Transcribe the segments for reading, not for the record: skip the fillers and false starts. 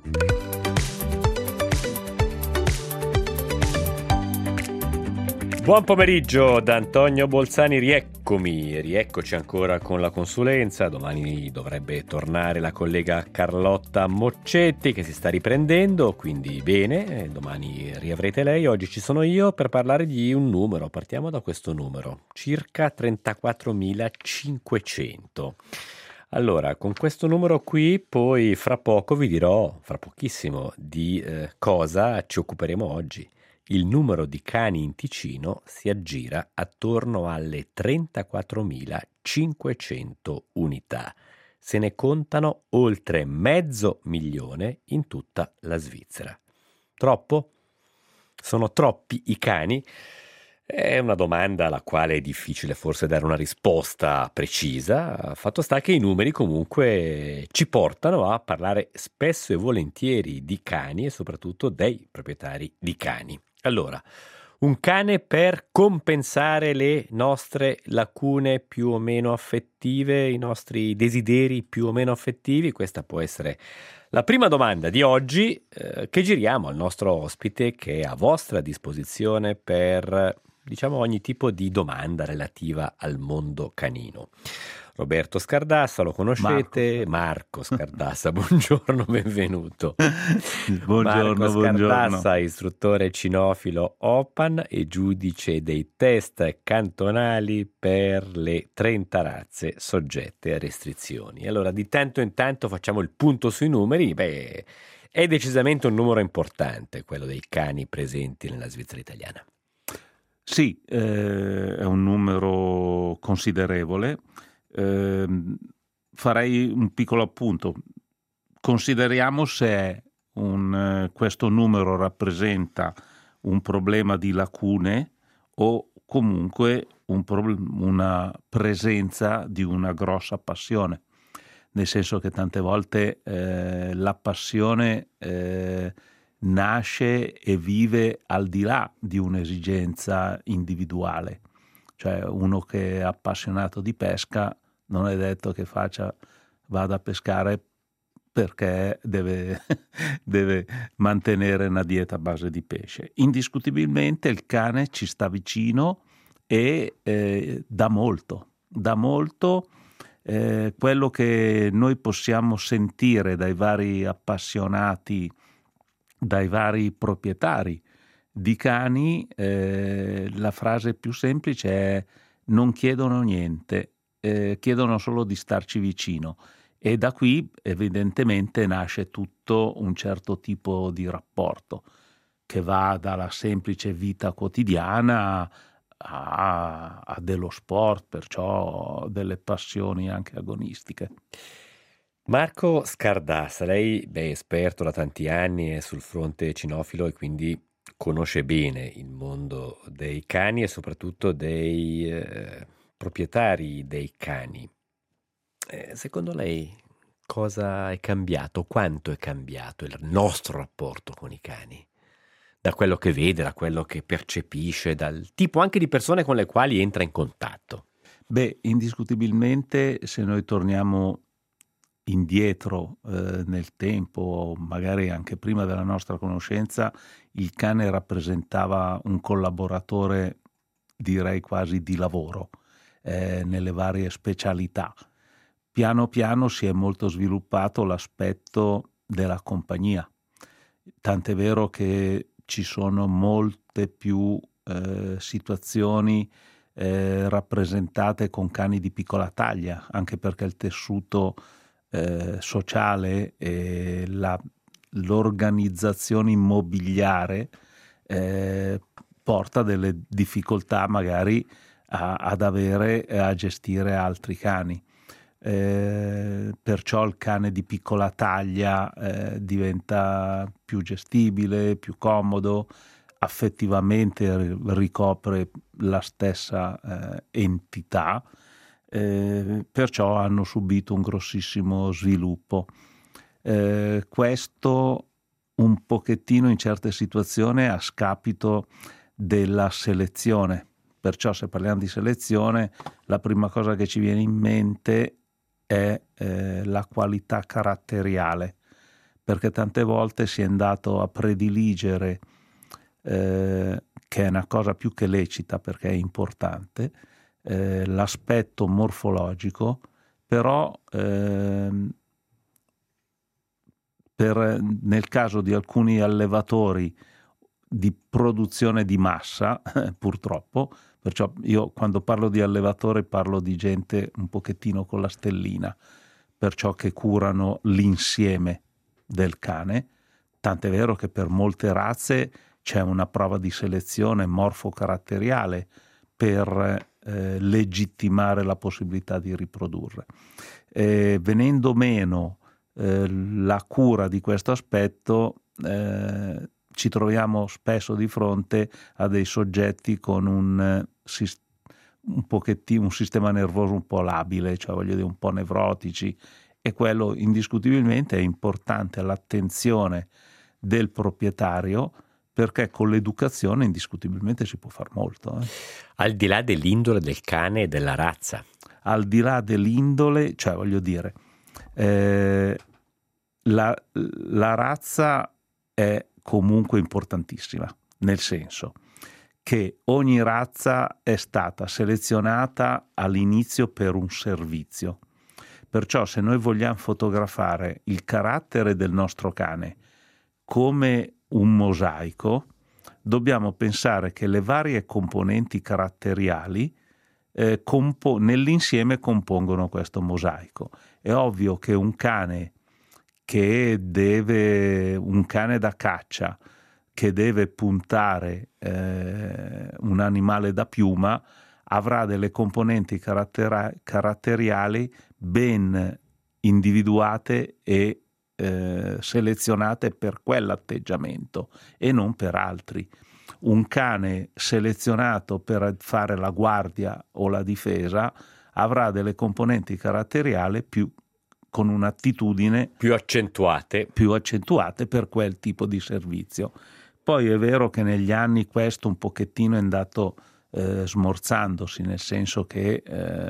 Buon pomeriggio da Antonio Bolzani, rieccoci ancora con la consulenza. Domani dovrebbe tornare la collega Carlotta Moccetti che si sta riprendendo, quindi bene, domani riavrete lei. Oggi ci sono io per parlare di un numero, partiamo da questo numero, circa 34.500. Allora, con questo numero qui poi fra poco vi dirò, fra pochissimo, di cosa ci occuperemo oggi. Il numero di cani in Ticino si aggira attorno alle 34.500 unità. Se ne contano oltre 500.000 in tutta la Svizzera. Troppo? Sono troppi i cani? È una domanda alla quale è difficile forse dare una risposta precisa. Fatto sta che i numeri comunque ci portano a parlare spesso e volentieri di cani e soprattutto dei proprietari di cani. Allora, un cane per compensare le nostre lacune più o meno affettive, i nostri desideri più o meno affettivi? Questa può essere la prima domanda di oggi che giriamo al nostro ospite, che è a vostra disposizione per, diciamo, ogni tipo di domanda relativa al mondo canino. Roberto Scardassa, lo conoscete? Marco Scardassa, buongiorno, benvenuto. Buongiorno, Marco Scardassa, buongiorno. istruttore cinofilo OPAN e giudice dei test cantonali per le 30 razze soggette a restrizioni. Allora, di tanto in tanto facciamo il punto sui numeri. Beh, è decisamente un numero importante quello dei cani presenti nella Svizzera italiana. Sì, è un numero considerevole. Farei un piccolo appunto. Consideriamo se questo numero rappresenta un problema di lacune o comunque una presenza di una grossa passione, nel senso che tante volte la passione nasce e vive al di là di un'esigenza individuale. Cioè uno che è appassionato di pesca non è detto che vada a pescare perché deve mantenere una dieta a base di pesce. Indiscutibilmente il cane ci sta vicino e dà molto. Quello che noi possiamo sentire dai vari appassionati, dai vari proprietari di cani, la frase più semplice è: non chiedono niente, chiedono solo di starci vicino. E da qui evidentemente nasce tutto un certo tipo di rapporto che va dalla semplice vita quotidiana a dello sport, perciò delle passioni anche agonistiche. Marco Scardassa, lei è esperto da tanti anni, è sul fronte cinofilo e quindi conosce bene il mondo dei cani e soprattutto dei proprietari dei cani. Secondo lei cosa è cambiato? Quanto è cambiato il nostro rapporto con i cani? Da quello che vede, da quello che percepisce, dal tipo anche di persone con le quali entra in contatto? Beh, indiscutibilmente se noi torniamo indietro nel tempo, magari anche prima della nostra conoscenza, il cane rappresentava un collaboratore, direi quasi di lavoro, nelle varie specialità. Piano piano si è molto sviluppato l'aspetto della compagnia, tant'è vero che ci sono molte più situazioni rappresentate con cani di piccola taglia, anche perché il tessuto sociale e l'organizzazione immobiliare porta delle difficoltà magari ad avere e a gestire altri cani. Perciò il cane di piccola taglia diventa più gestibile, più comodo, affettivamente ricopre la stessa entità, perciò hanno subito un grossissimo sviluppo. Questo un pochettino in certe situazioni a scapito della selezione. Perciò se parliamo di selezione, la prima cosa che ci viene in mente è la qualità caratteriale, perché tante volte si è andato a prediligere, che è una cosa più che lecita perché è importante, l'aspetto morfologico, però nel caso di alcuni allevatori di produzione di massa, purtroppo, perciò io quando parlo di allevatore parlo di gente un pochettino con la stellina, perciò che curano l'insieme del cane, tant'è vero che per molte razze c'è una prova di selezione morfocaratteriale per legittimare la possibilità di riprodurre. Venendo meno la cura di questo aspetto, ci troviamo spesso di fronte a dei soggetti con un sistema nervoso un po' labile, cioè voglio dire un po' nevrotici, e quello indiscutibilmente è importante all'attenzione del proprietario, perché con l'educazione indiscutibilmente si può far molto. Al di là dell'indole del cane e della razza. Al di là dell'indole, cioè voglio dire, la razza è comunque importantissima, nel senso che ogni razza è stata selezionata all'inizio per un servizio. Perciò se noi vogliamo fotografare il carattere del nostro cane come un mosaico, dobbiamo pensare che le varie componenti caratteriali nell'insieme compongono questo mosaico. È ovvio che un cane da caccia che deve puntare un animale da piuma avrà delle componenti caratteriali ben individuate e selezionate per quell'atteggiamento e non per altri. Un cane selezionato per fare la guardia o la difesa avrà delle componenti caratteriali con un'attitudine più accentuate per quel tipo di servizio. Poi è vero che negli anni questo un pochettino è andato smorzandosi, nel senso che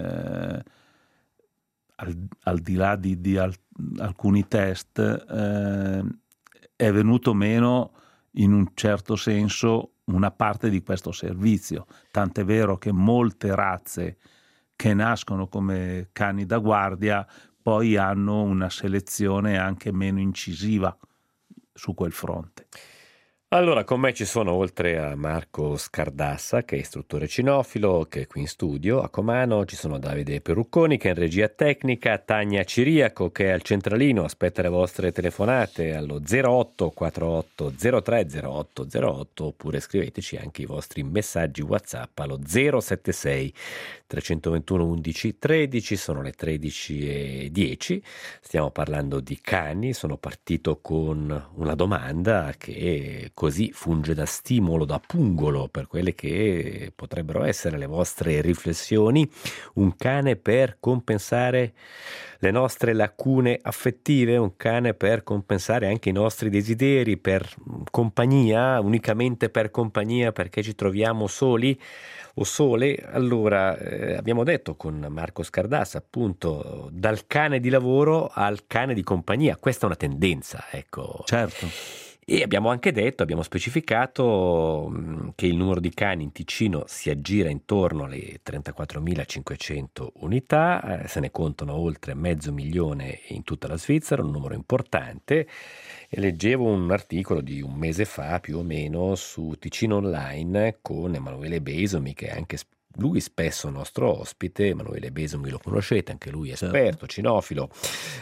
al di là di alcuni test è venuto meno in un certo senso una parte di questo servizio, tant'è vero che molte razze che nascono come cani da guardia poi hanno una selezione anche meno incisiva su quel fronte. Allora, con me ci sono, oltre a Marco Scardassa, che è istruttore cinofilo, che è qui in studio a Comano, ci sono Davide Perucconi, che è in regia tecnica, Tania Ciriaco, che è al centralino, aspetta le vostre telefonate allo 08 48 03 08 08, oppure scriveteci anche i vostri messaggi WhatsApp allo 076 321 11 13, sono le 13:10, stiamo parlando di cani, sono partito con una domanda che così funge da stimolo, da pungolo per quelle che potrebbero essere le vostre riflessioni. Un cane per compensare le nostre lacune affettive, un cane per compensare anche i nostri desideri, per compagnia, unicamente per compagnia, perché ci troviamo soli o sole. Allora, abbiamo detto con Marco Scardassa, appunto, dal cane di lavoro al cane di compagnia. Questa è una tendenza, ecco. Certo. E abbiamo anche detto, abbiamo specificato che il numero di cani in Ticino si aggira intorno alle 34.500 unità, se ne contano oltre 500.000 in tutta la Svizzera, un numero importante. E leggevo un articolo di un mese fa più o meno su Ticino Online con Emanuele Besomi, che è anche lui spesso nostro ospite. Emanuele Besomi lo conoscete, anche lui esperto, cinofilo,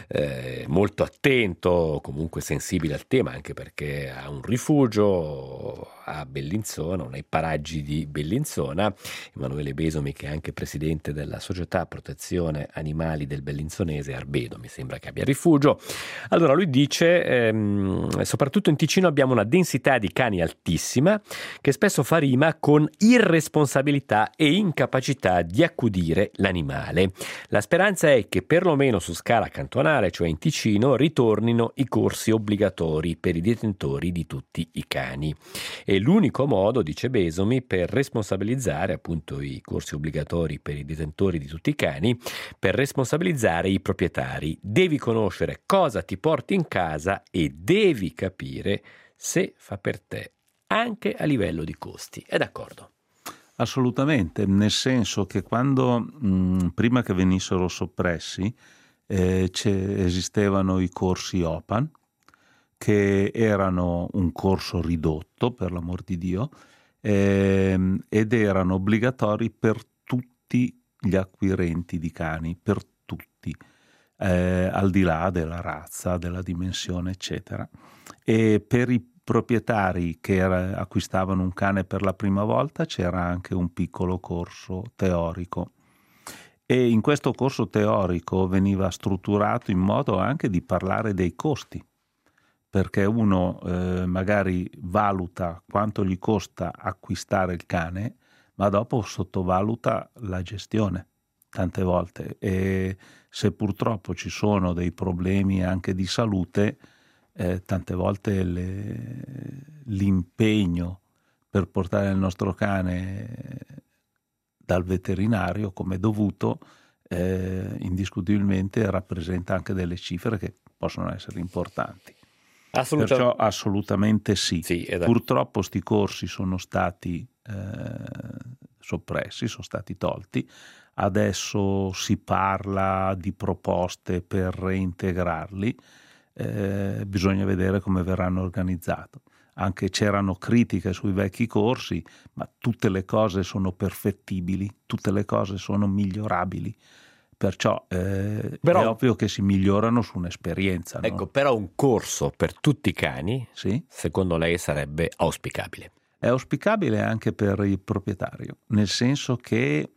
molto attento, comunque sensibile al tema, anche perché ha un rifugio a Bellinzona, nei paraggi di Bellinzona. Emanuele Besomi, che è anche presidente della società protezione animali del bellinzonese Arbedo, mi sembra che abbia rifugio. Allora lui dice, soprattutto in Ticino abbiamo una densità di cani altissima, che spesso fa rima con irresponsabilità e incapacità di accudire l'animale. La speranza è che perlomeno su scala cantonale, cioè in Ticino, ritornino i corsi obbligatori per i detentori di tutti i cani. E è l'unico modo, dice Besomi, per responsabilizzare, appunto i corsi obbligatori per i detentori di tutti i cani, per responsabilizzare i proprietari. Devi conoscere cosa ti porti in casa e devi capire se fa per te, anche a livello di costi. È d'accordo? Assolutamente, nel senso che quando, prima che venissero soppressi, esistevano i corsi OPAN, che erano un corso ridotto, per l'amor di Dio, ed erano obbligatori per tutti gli acquirenti di cani, per tutti, al di là della razza, della dimensione, eccetera. E per i proprietari che acquistavano un cane per la prima volta c'era anche un piccolo corso teorico. E in questo corso teorico veniva strutturato in modo anche di parlare dei costi, perché uno magari valuta quanto gli costa acquistare il cane, ma dopo sottovaluta la gestione tante volte, e se purtroppo ci sono dei problemi anche di salute, tante volte l'impegno per portare il nostro cane dal veterinario come dovuto indiscutibilmente rappresenta anche delle cifre che possono essere importanti. Perciò assolutamente sì. Purtroppo sti corsi sono stati soppressi, sono stati tolti. Adesso si parla di proposte per reintegrarli. Bisogna vedere come verranno organizzati. Anche c'erano critiche sui vecchi corsi, ma tutte le cose sono perfettibili, tutte le cose sono migliorabili, perciò è ovvio che si migliorano su un'esperienza. Ecco, no? Però un corso per tutti i cani, sì? Secondo lei sarebbe auspicabile? È auspicabile anche per il proprietario, nel senso che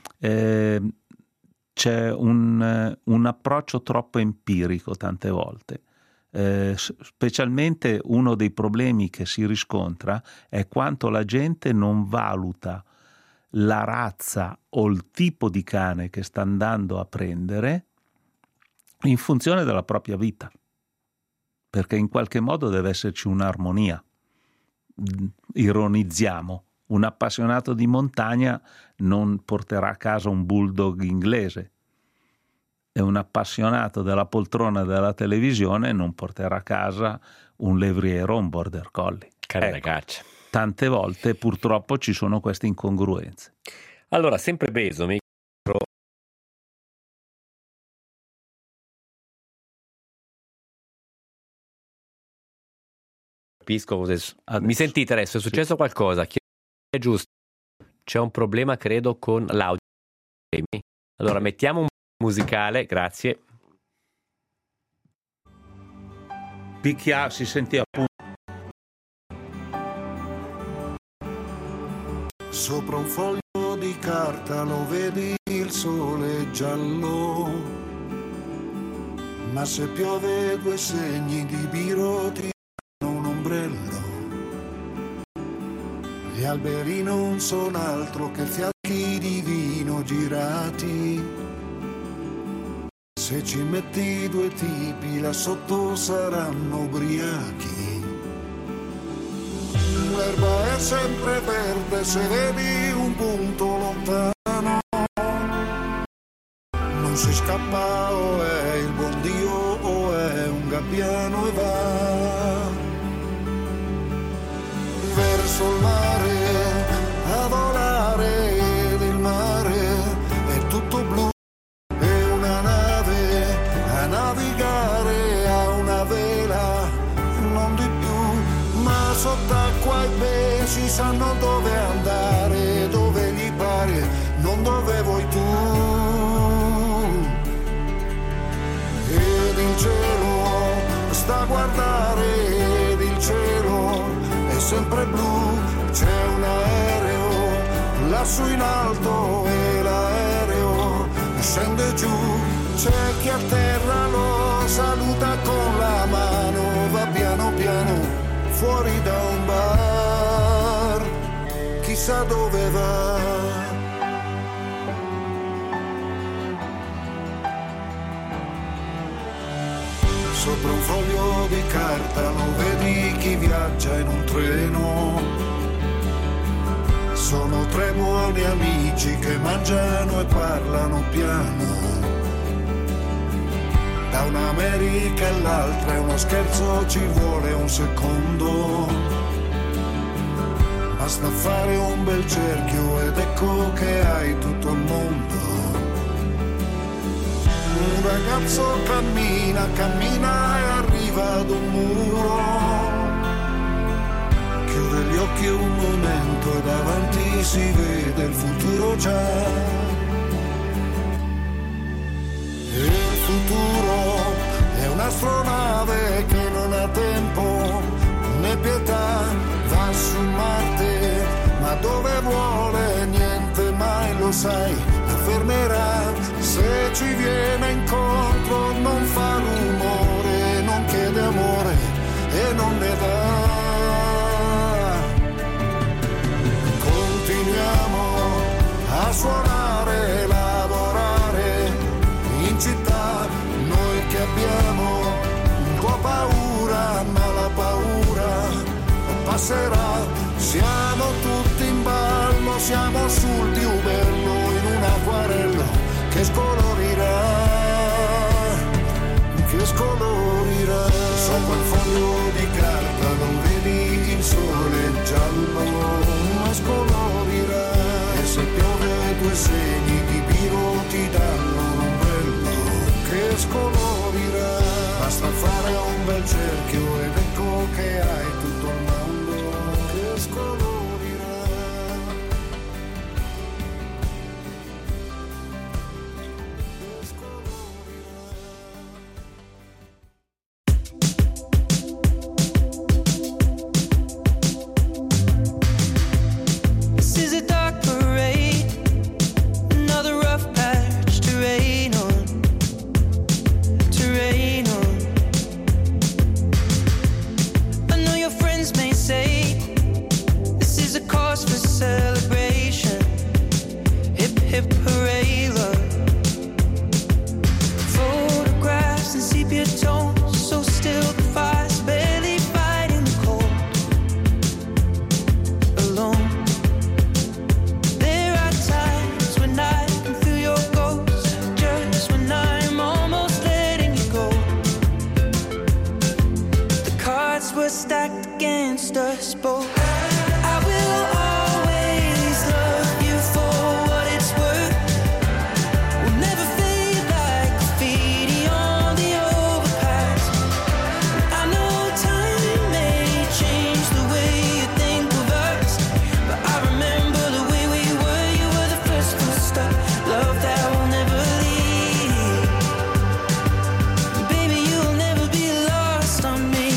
c'è un approccio troppo empirico tante volte. Specialmente uno dei problemi che si riscontra è quanto la gente non valuta la razza o il tipo di cane che sta andando a prendere in funzione della propria vita, perché in qualche modo deve esserci un'armonia. Ironizziamo, un appassionato di montagna non porterà a casa un bulldog inglese, e un appassionato della poltrona della televisione non porterà a casa un levriero o un border collie. Cane da caccia. Tante volte purtroppo ci sono queste incongruenze. Allora, sempre Besomi, capisco cosa mi sentite adesso? È successo qualcosa? È giusto? C'è un problema, credo, con l'audio. Allora, mettiamo un musicale, grazie. Picchia, si sentiva appunto. Sopra un foglio di carta lo vedi il sole giallo, ma se piove due segni di biro ti danno un ombrello. Gli alberi non sono altro che fianchi di vino girati. Se ci metti due tipi là sotto saranno ubriachi. L'erba è sempre verde se vedi un punto lontano. Non si scappa o è il buon Dio o è un gabbiano e va verso il mare a volare ed il mare è tutto blu. Sott'acqua i pesci sanno dove andare, dove gli pare, non dove vuoi tu. Ed il cielo sta a guardare, ed il cielo è sempre blu. C'è un aereo lassù in alto e l'aereo scende giù. C'è chi a terra lo saluta con la mano, va piano piano fuori da un bar, chissà dove va. Sopra un foglio di carta lo vedi chi viaggia in un treno, Sono tre buoni amici che mangiano e parlano piano. Da un'America all'altra è uno scherzo, ci vuole un secondo. Basta fare un bel cerchio ed ecco che hai tutto il mondo. Un ragazzo cammina, cammina e arriva ad un muro. Chiude gli occhi un momento e davanti si vede il futuro già. Il futuro è un'astronave che non ha tempo né pietà, va su Marte, ma dove vuole niente mai lo sai, la fermerà se ci viene incontro, non fa rumore, non chiede amore e non ne dà. Continuiamo a suonare, lavorare in città, noi che abbiamo un po' paura, ma la paura passerà. Siamo tutti in ballo, siamo sul più bello in un acquarello che scolorirà, che scolorirà. Sopra il foglio di carta non vedi il sole giallo, ma scolorirà. E se piove due segni di biro ti danno che scolorirà. Basta fare un bel cerchio ed ecco che hai tutto il mondo che scolorirà. This is a dark parade, another rough patch to rain on. I know your friends may say this is a cause for celebration. Hip hip hooray, love. Photographs and sepia tones, so still the fire's barely fighting the cold. Alone. There are times when I can feel your ghost, just when I'm almost letting you go. The cards were stacked against us both. I will always love you for what it's worth. We'll never fade like graffiti on the overpass. I know time may change the way you think of us, but I remember the way we were. You were the first to start. Love that will never leave. Baby, you'll never be lost on me.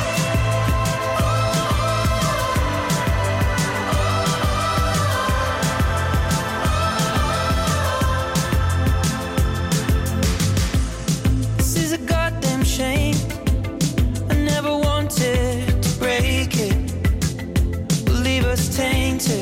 This is a goddamn shame. I never wanted to break it, leave us tainted.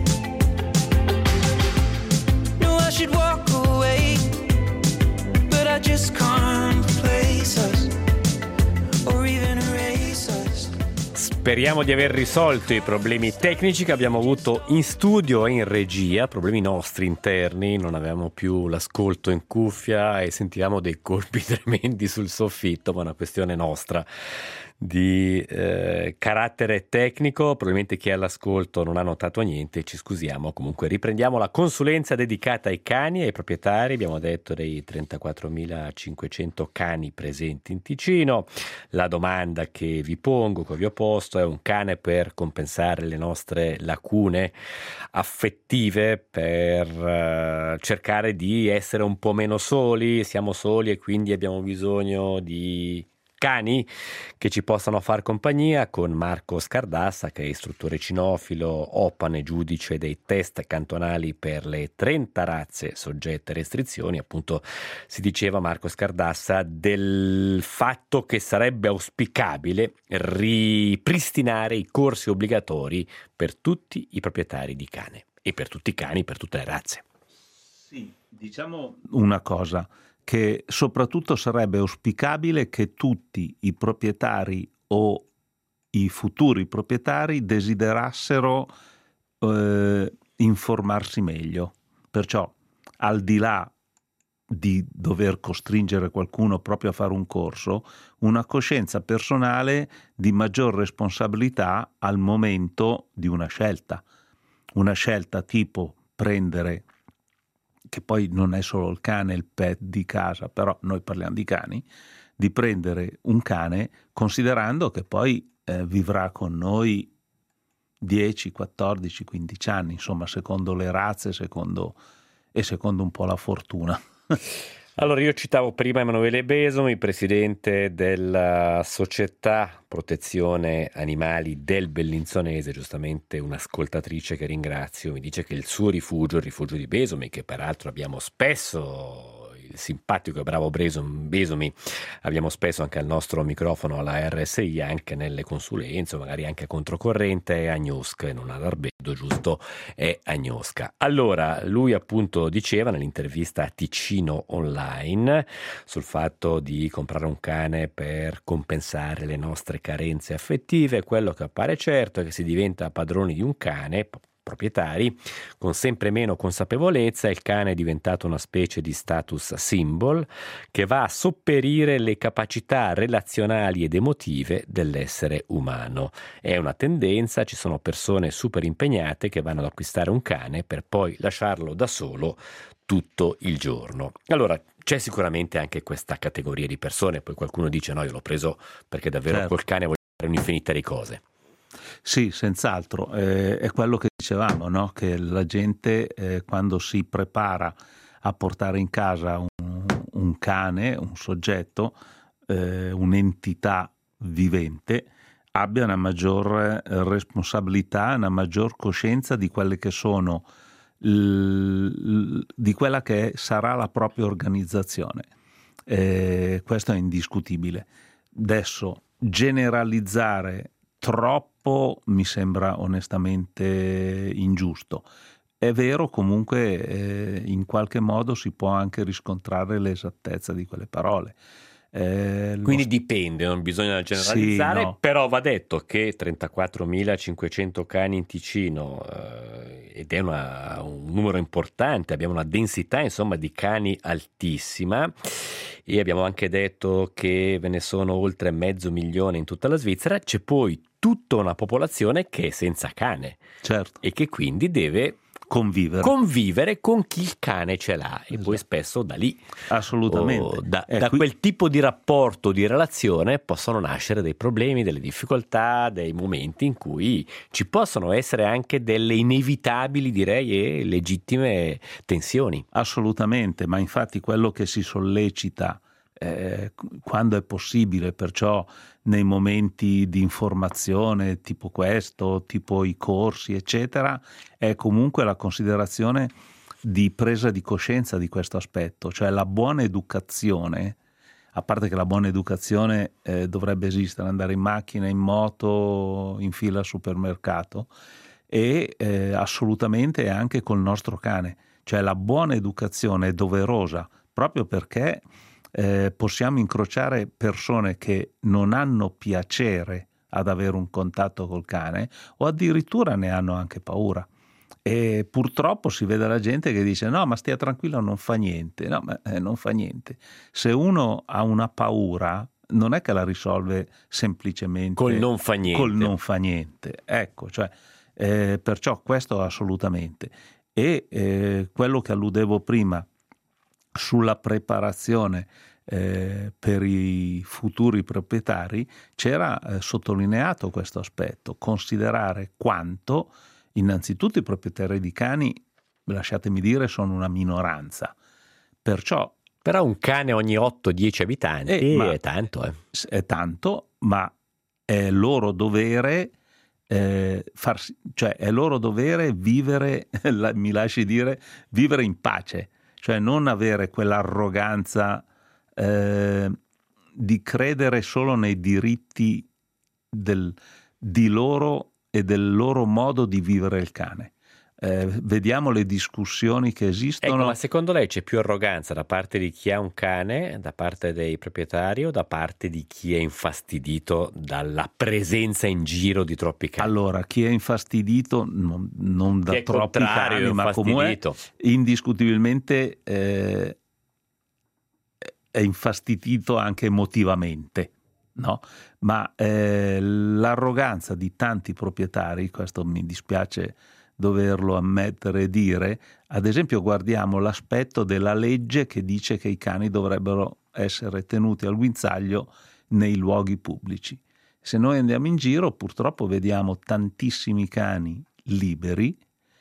No, I should walk away, but I just can't replace us or even erase us. Speriamo di aver risolto i problemi tecnici che abbiamo avuto in studio e in regia, problemi nostri interni, non avevamo più l'ascolto in cuffia e sentivamo dei colpi tremendi sul soffitto, ma è una questione nostra di carattere tecnico. Probabilmente chi è all'ascolto non ha notato niente, ci scusiamo. Comunque riprendiamo la consulenza dedicata ai cani e ai proprietari. Abbiamo detto dei 34.500 cani presenti in Ticino. La domanda che vi pongo, che vi ho posto, è: un cane per compensare le nostre lacune affettive, per cercare di essere un po' meno soli? Siamo soli e quindi abbiamo bisogno di cani che ci possano far compagnia. Con Marco Scardassa, che è istruttore cinofilo, opane giudice dei test cantonali per le 30 razze soggette a restrizioni. Appunto, si diceva, Marco Scardassa, del fatto che sarebbe auspicabile ripristinare i corsi obbligatori per tutti i proprietari di cane e per tutti i cani, per tutte le razze. Sì, diciamo una cosa, che soprattutto sarebbe auspicabile che tutti i proprietari o i futuri proprietari desiderassero informarsi meglio. Perciò, al di là di dover costringere qualcuno proprio a fare un corso, una coscienza personale di maggior responsabilità al momento di una scelta tipo prendere, che poi non è solo il cane, il pet di casa, però noi parliamo di cani, di prendere un cane considerando che poi vivrà con noi 10, 14, 15 anni, insomma, secondo le razze, secondo un po' la fortuna. Allora, io citavo prima Emanuele Besomi, presidente della Società Protezione Animali del Bellinzonese, giustamente un'ascoltatrice che ringrazio, mi dice che il suo rifugio, il rifugio di Besomi, che peraltro abbiamo spesso, il simpatico e bravo Besomi, abbiamo spesso anche al nostro microfono alla RSI, anche nelle consulenze, magari anche controcorrente, è Agnosca e non Adarbedo, giusto? È Agnosca. Allora, lui appunto diceva nell'intervista a Ticino Online sul fatto di comprare un cane per compensare le nostre carenze affettive. Quello che appare certo è che si diventa padroni di un cane, proprietari, con sempre meno consapevolezza. Il cane è diventato una specie di status symbol che va a sopperire le capacità relazionali ed emotive dell'essere umano. È una tendenza, ci sono persone super impegnate che vanno ad acquistare un cane per poi lasciarlo da solo tutto il giorno. Allora, c'è sicuramente anche questa categoria di persone, poi qualcuno dice no, io l'ho preso perché davvero col cane voglio fare un'infinità di cose. Sì, senz'altro, è quello che dicevamo, no? Che la gente quando si prepara a portare in casa un cane, un soggetto, un'entità vivente, abbia una maggior responsabilità, una maggior coscienza di quelle che sono di quella che sarà la propria organizzazione. Questo è indiscutibile. Adesso generalizzare troppo mi sembra onestamente ingiusto. È vero, comunque in qualche modo si può anche riscontrare l'esattezza di quelle parole. Quindi dipende, non bisogna generalizzare, sì, no. Però va detto che 34.500 cani in Ticino ed è un numero importante, abbiamo una densità insomma di cani altissima e abbiamo anche detto che ve ne sono oltre 500.000 in tutta la Svizzera. C'è poi tutta una popolazione che è senza cane, certo, e che quindi deve convivere con chi il cane ce l'ha, e poi spesso da lì, assolutamente, da quel tipo di rapporto, di relazione, possono nascere dei problemi, delle difficoltà, dei momenti in cui ci possono essere anche delle inevitabili, direi, e legittime tensioni. Assolutamente, ma infatti quello che si sollecita quando è possibile, perciò nei momenti di informazione tipo questo, tipo i corsi eccetera, è comunque la considerazione di presa di coscienza di questo aspetto, cioè la buona educazione. A parte che la buona educazione dovrebbe esistere, andare in macchina, in moto, in fila al supermercato, e assolutamente anche col nostro cane, cioè la buona educazione è doverosa proprio perché possiamo incrociare persone che non hanno piacere ad avere un contatto col cane o addirittura ne hanno anche paura, e purtroppo si vede la gente che dice no, ma stia tranquillo, non fa niente. No, ma non fa niente. Se uno ha una paura non è che la risolve semplicemente col non fa niente. Ecco, cioè perciò questo assolutamente. E quello che alludevo prima sulla preparazione per i futuri proprietari, c'era sottolineato questo aspetto, considerare quanto innanzitutto i proprietari di cani, lasciatemi dire, sono una minoranza, però un cane ogni 8-10 abitanti è tanto. È tanto, ma è loro dovere cioè è loro dovere vivere, mi lasci dire, vivere in pace. Cioè non avere quell'arroganza di credere solo nei diritti di loro e del loro modo di vivere il cane. vediamo le discussioni che esistono. Ecco, ma secondo lei c'è più arroganza da parte di chi ha un cane, da parte dei proprietari, o da parte di chi è infastidito dalla presenza in giro di troppi cani? Allora, chi è infastidito non da Chi è troppi contrario, cani, ma comunque indiscutibilmente è infastidito anche emotivamente, no? Ma l'arroganza di tanti proprietari, questo mi dispiace doverlo ammettere e dire, ad esempio guardiamo l'aspetto della legge che dice che i cani dovrebbero essere tenuti al guinzaglio nei luoghi pubblici. Se noi andiamo in giro purtroppo vediamo tantissimi cani liberi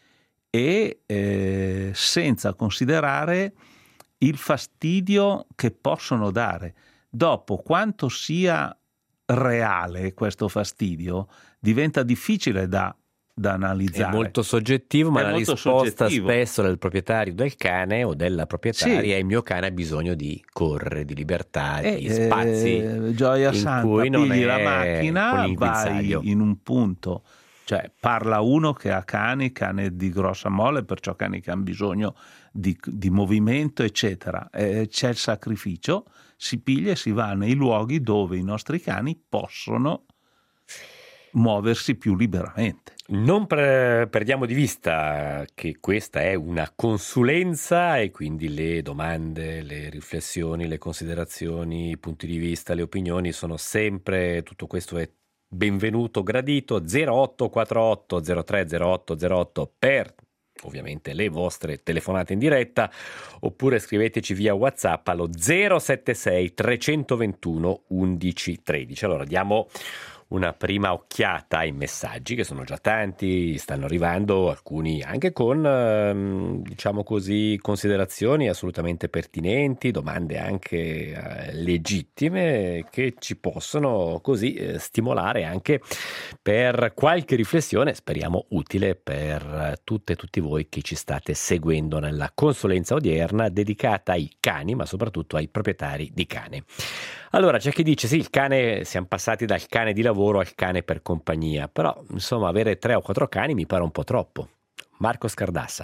e senza considerare il fastidio che possono dare. Dopo, quanto sia reale questo fastidio diventa difficile da analizzare. È molto soggettivo, ma È la molto risposta soggettivo. spesso del proprietario del cane o della proprietaria Sì. è: il mio cane ha bisogno di correre, di libertà, di spazi Gioia in santa, cui non pigli è la con macchina, il vai guinzaglio. in un punto, cioè parla uno che ha cane di grossa mole, perciò cani che hanno bisogno di movimento, eccetera. C'è il sacrificio, si piglia e si va nei luoghi dove i nostri cani possono muoversi più liberamente. Non perdiamo di vista che questa è una consulenza e quindi le domande, le riflessioni, le considerazioni, i punti di vista, le opinioni sono sempre, tutto questo è benvenuto, gradito. 0848 030808 per ovviamente le vostre telefonate in diretta, oppure scriveteci via WhatsApp allo 076 321 1113. Allora diamo una prima occhiata ai messaggi, che sono già tanti, stanno arrivando, alcuni anche con, diciamo così, considerazioni assolutamente pertinenti, domande anche legittime, che ci possono così stimolare anche per qualche riflessione, speriamo utile per tutte e tutti voi che ci state seguendo nella consulenza odierna dedicata ai cani, ma soprattutto ai proprietari di cane. Allora, c'è chi dice sì, il cane, siamo passati dal cane di lavoro al cane per compagnia, però insomma avere 3 o 4 cani mi pare un po' troppo. Marco Scardassa.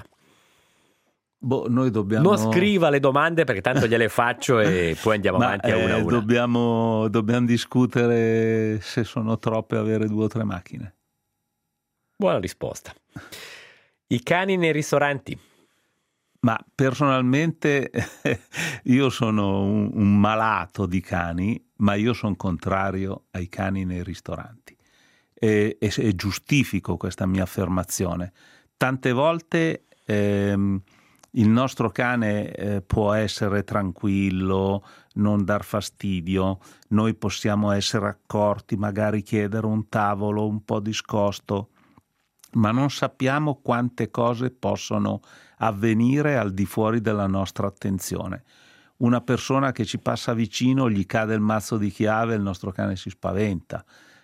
Noi dobbiamo... Non scriva le domande perché tanto gliele faccio e poi andiamo avanti a una a una. Dobbiamo discutere se sono troppe avere 2 o 3 macchine. Buona risposta. I cani nei ristoranti. Ma personalmente io sono un malato di cani, ma io sono contrario ai cani nei ristoranti e giustifico questa mia affermazione. Tante volte il nostro cane può essere tranquillo, non dar fastidio, noi possiamo essere accorti, magari chiedere un tavolo un po' discosto, ma non sappiamo quante cose possono avvenire al di fuori della nostra attenzione. Una persona che ci passa vicino, gli cade il mazzo di chiave, il nostro cane si spaventa.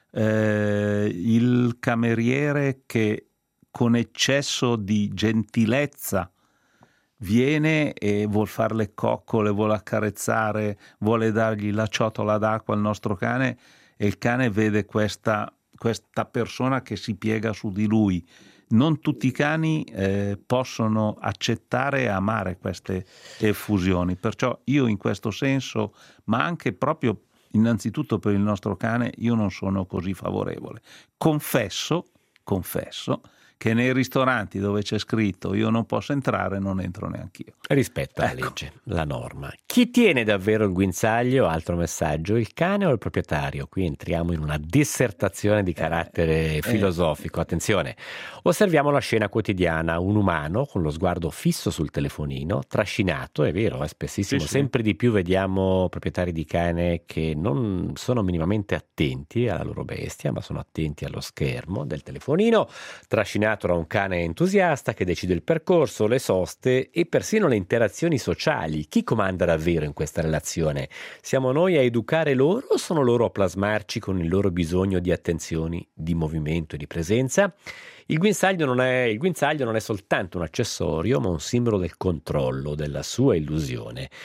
Il cameriere che con eccesso di gentilezza viene e vuol fare le coccole, vuole accarezzare, vuole dargli la ciotola d'acqua al nostro cane, e il cane vede questa persona che si piega su di lui. Non tutti i cani possono accettare e amare queste effusioni, perciò io in questo senso, ma anche proprio innanzitutto per il nostro cane, io non sono così favorevole. Confesso che nei ristoranti dove c'è scritto io non posso entrare, non entro neanch'io. Rispetta la legge, la norma. Chi tiene davvero il guinzaglio? Altro messaggio, il cane o il proprietario? Qui entriamo in una dissertazione di carattere filosofico. Attenzione, osserviamo la scena quotidiana, un umano con lo sguardo fisso sul telefonino, trascinato, è vero, è spessissimo, Sì. sempre di più vediamo proprietari di cane che non sono minimamente attenti alla loro bestia, ma sono attenti allo schermo del telefonino, trascinato da un cane entusiasta che decide il percorso, le soste e persino le interazioni sociali. Chi comanda davvero in questa relazione? Siamo noi a educare loro o sono loro a plasmarci con il loro bisogno di attenzioni, di movimento e di presenza? Il guinzaglio non è soltanto un accessorio, ma un simbolo del controllo, della sua illusione.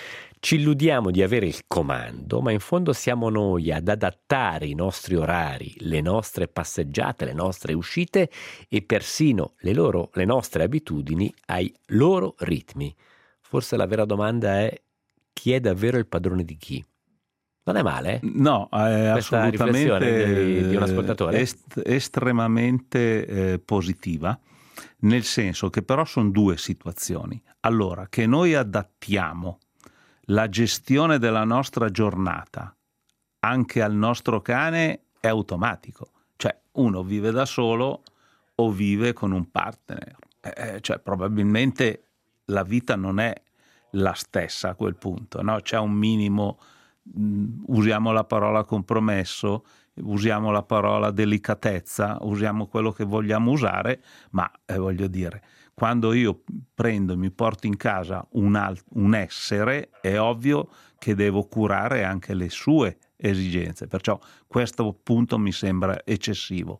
Ci illudiamo di avere il comando, ma in fondo siamo noi ad adattare i nostri orari, le nostre passeggiate, le nostre uscite e persino le nostre abitudini ai loro ritmi. Forse la vera domanda è: chi è davvero il padrone di chi? Non è male? No, è Questa assolutamente riflessione di un ascoltatore? Estremamente positiva, nel senso che però sono due situazioni. Allora, che noi adattiamo la gestione della nostra giornata anche al nostro cane è automatico. Cioè, uno vive da solo o vive con un partner. Cioè, probabilmente la vita non è la stessa a quel punto, no? C'è un minimo, usiamo la parola compromesso, usiamo la parola delicatezza, usiamo quello che vogliamo usare, ma voglio dire, quando io prendo e mi porto in casa un essere, è ovvio che devo curare anche le sue esigenze, perciò questo punto mi sembra eccessivo.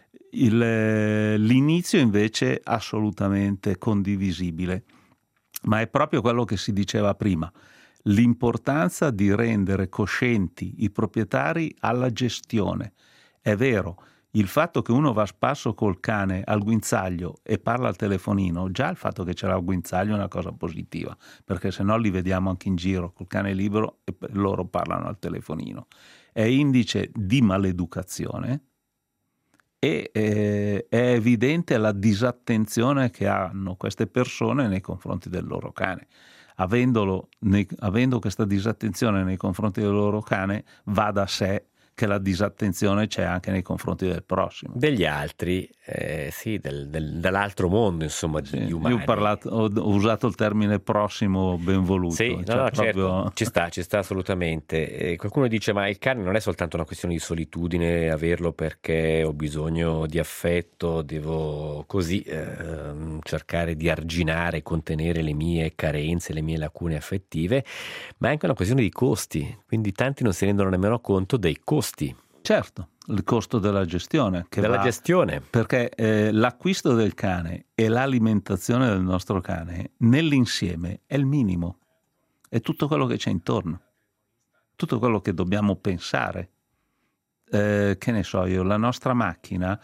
L'inizio invece assolutamente condivisibile, ma è proprio quello che si diceva prima, l'importanza di rendere coscienti i proprietari alla gestione. È vero, il fatto che uno va a spasso col cane al guinzaglio e parla al telefonino, già il fatto che c'è il guinzaglio è una cosa positiva, perché se no li vediamo anche in giro col cane libero e loro parlano al telefonino. È indice di maleducazione e è evidente la disattenzione che hanno queste persone nei confronti del loro cane. Avendo questa disattenzione nei confronti del loro cane, va da sé che la disattenzione c'è anche nei confronti del prossimo. Degli altri, sì, dell'altro mondo, insomma, Sì, di umani. ho usato il termine prossimo ben voluto. Sì, cioè no, proprio... certo, ci sta assolutamente. Qualcuno dice: ma il cane non è soltanto una questione di solitudine, averlo perché ho bisogno di affetto, devo così cercare di arginare, contenere le mie carenze, le mie lacune affettive, ma è anche una questione di costi, quindi tanti non si rendono nemmeno conto dei costi. Certo, il costo della gestione. Gestione. Perché l'acquisto del cane e l'alimentazione del nostro cane nell'insieme è il minimo. È tutto quello che c'è intorno. Tutto quello che dobbiamo pensare. Che ne so io, la nostra macchina,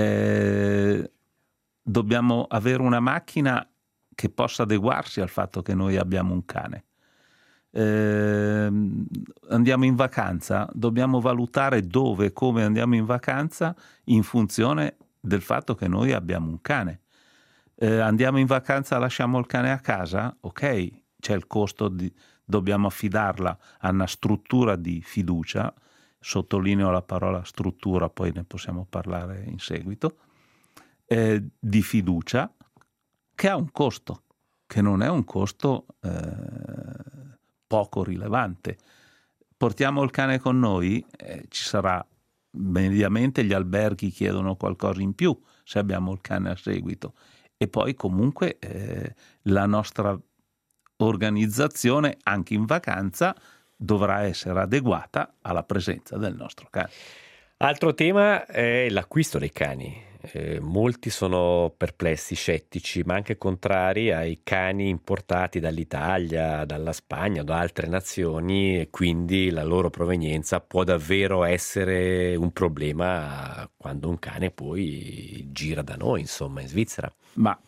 dobbiamo avere una macchina che possa adeguarsi al fatto che noi abbiamo un cane. Andiamo in vacanza, dobbiamo valutare dove e come andiamo in vacanza in funzione del fatto che noi abbiamo un cane. Andiamo in vacanza, lasciamo il cane a casa, ok, c'è il costo dobbiamo affidarla a una struttura di fiducia, sottolineo la parola struttura, poi ne possiamo parlare in seguito, di fiducia, che ha un costo, che non è un costo poco rilevante. Portiamo il cane con noi, ci sarà, mediamente gli alberghi chiedono qualcosa in più se abbiamo il cane a seguito, e poi comunque la nostra organizzazione anche in vacanza dovrà essere adeguata alla presenza del nostro cane. Altro tema è l'acquisto dei cani. Molti sono perplessi, scettici, ma anche contrari ai cani importati dall'Italia, dalla Spagna, da altre nazioni, e quindi la loro provenienza può davvero essere un problema quando un cane poi gira da noi, insomma, in Svizzera. Ma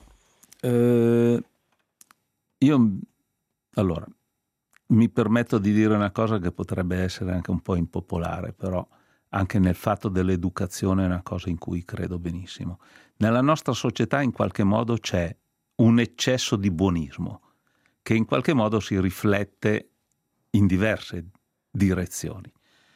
io allora mi permetto di dire una cosa che potrebbe essere anche un po' impopolare, però anche nel fatto dell'educazione è una cosa in cui credo benissimo. Nella nostra società in qualche modo c'è un eccesso di buonismo che in qualche modo si riflette in diverse direzioni.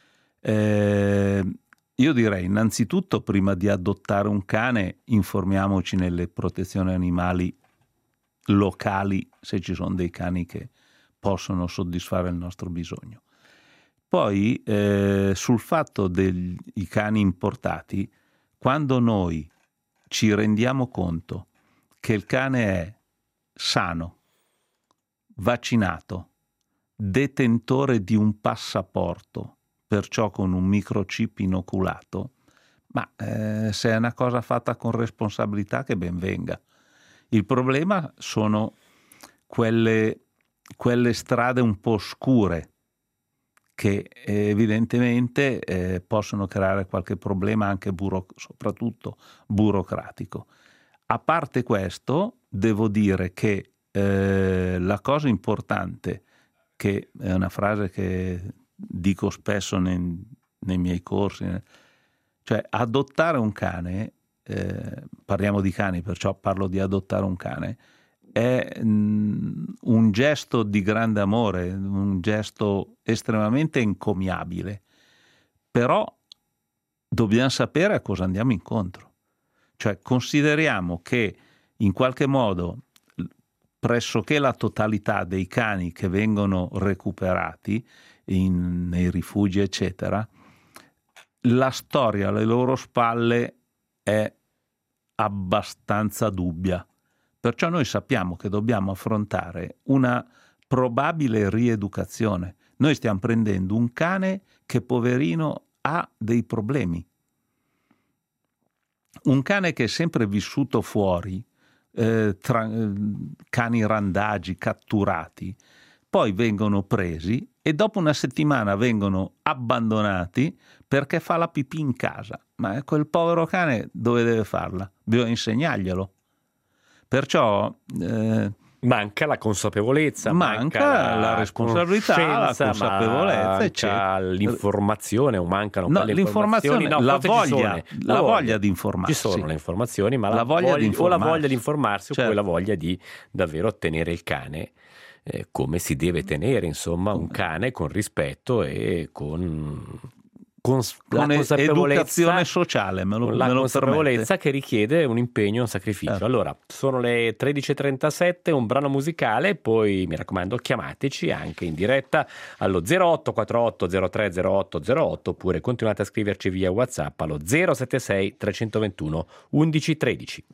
Io direi innanzitutto, prima di adottare un cane, informiamoci nelle protezioni animali locali se ci sono dei cani che possono soddisfare il nostro bisogno. Poi sul fatto dei cani importati, quando noi ci rendiamo conto che il cane è sano, vaccinato, detentore di un passaporto, perciò con un microchip inoculato, ma se è una cosa fatta con responsabilità, che ben venga. Il problema sono quelle quelle strade un po' scure che evidentemente possono creare qualche problema anche soprattutto burocratico. A parte questo, devo dire che la cosa importante, che è una frase che dico spesso nei miei corsi, cioè adottare un cane, parliamo di cani, perciò parlo di adottare un cane, è un gesto di grande amore, un gesto estremamente encomiabile, però dobbiamo sapere a cosa andiamo incontro. Cioè consideriamo che in qualche modo pressoché la totalità dei cani che vengono recuperati nei rifugi eccetera, la storia alle loro spalle è abbastanza dubbia. Perciò noi sappiamo che dobbiamo affrontare una probabile rieducazione. Noi stiamo prendendo un cane che, poverino, ha dei problemi. Un cane che è sempre vissuto fuori, cani randagi, catturati, poi vengono presi e dopo una settimana vengono abbandonati perché fa la pipì in casa. Ma quel povero cane dove deve farla? Bisogna insegnarglielo. Perciò manca la consapevolezza, manca la responsabilità, la consapevolezza, manca l'informazione o mancano quelle informazioni, la voglia di informarsi. Ci sono le informazioni, ma la voglia di informarsi o poi la voglia di davvero tenere il cane come si deve tenere, insomma, un cane con rispetto e con educazione sociale, la consapevolezza che richiede un impegno, un sacrificio. Allora, sono le 13.37, un brano musicale, poi mi raccomando chiamateci anche in diretta allo 0848 03 08 08 oppure continuate a scriverci via WhatsApp allo 076 321 1113.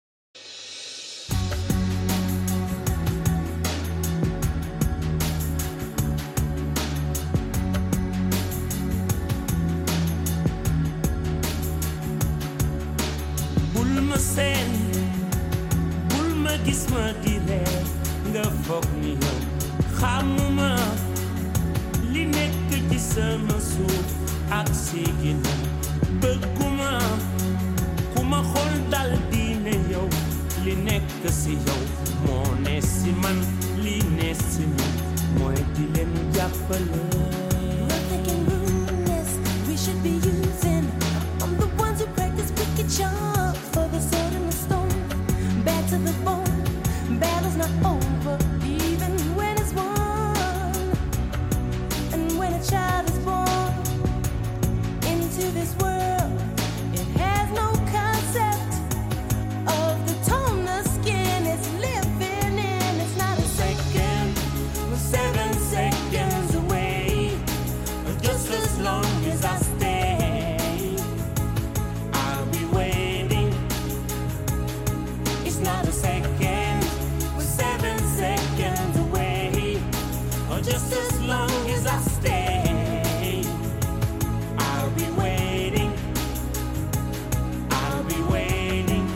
Gis ma di reer nga foog ni yow xamuma li nekk ci sama suuf ak si ginnaaw bëgguma ku ma xool dal di ne yow li nekk si yow moo ne si man li ne si man mooy di leen jàppale. Nothing can ruin this, we should be using. I'm the ones who practice wicked charms for the sword and the stone, bad to the bone. Battle's not over, even when it's won. And when a child is born into this world, it has no concept of the tone the skin is living in. It's not a second, we're 7 seconds away. Just as long as I stay, I'll be waiting. It's not a second, just as long as I stay, I'll be waiting, I'll be waiting,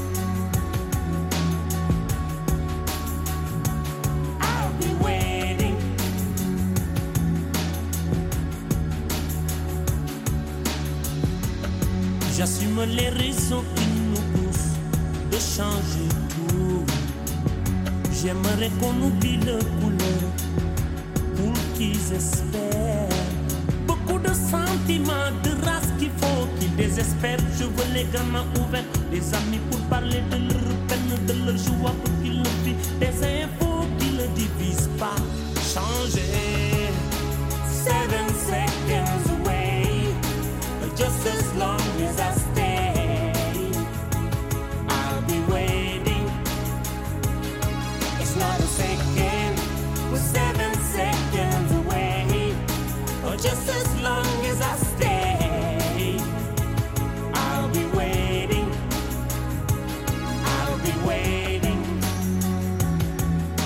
I'll be waiting. J'assume les raisons qui nous poussent de changer tout. J'aimerais qu'on oublie le couleur pour qu'ils espèrent. Beaucoup de sentiments, de race qu'il faut qu'ils désespèrent. Je veux les gamins ouverts, des amis pour parler de leur peine, de leur joie pour qu'ils le vivent. Des infos qui ne divisent pas. Changer. 7 seconds away, just as long as I stay, I'll be waiting. It's not a second, we're 7 seconds away, or just as long as I stay, I'll be waiting, I'll be waiting.